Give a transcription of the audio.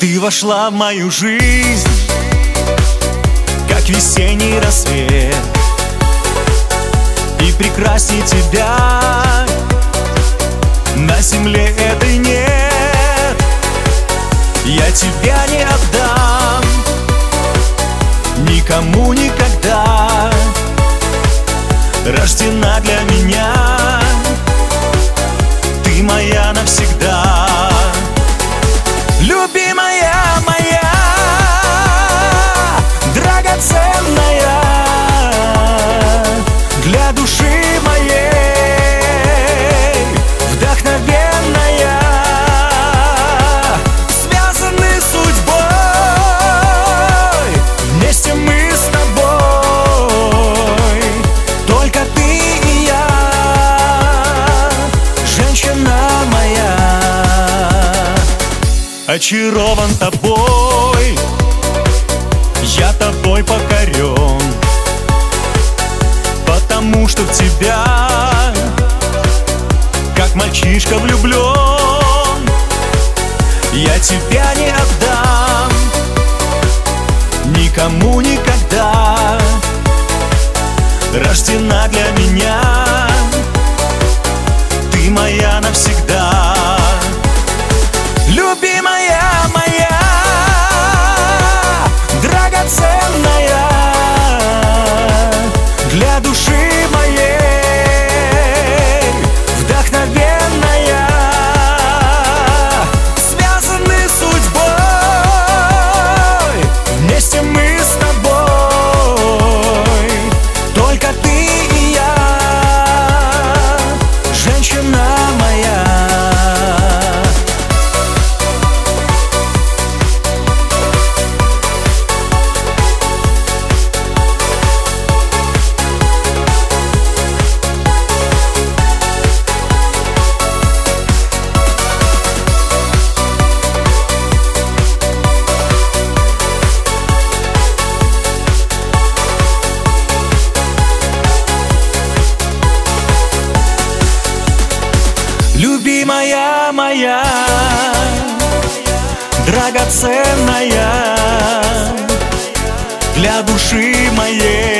Ты вошла в мою жизнь, как весенний рассвет, и прекрасней тебя на земле этой нет. Я тебя не отдам никому никогда. Рождена для меня, ты моя навсегда. Любимая моя, драгоценная, для души моей вдохновенная. Связаны судьбой, вместе мы с тобой, только ты и я, женщина моя. Очарован тобой, я тобой покорен, потому что в тебя, как мальчишка влюблен. Я тебя не отдам никому никогда. Рождена для меня, ты моя навсегда. Любимая моя, драгоценная, для души моей вдохновенная. Связаны судьбой, вместе мы с тобой, только ты и я, женщина моя. Любимая моя, драгоценная, для души моей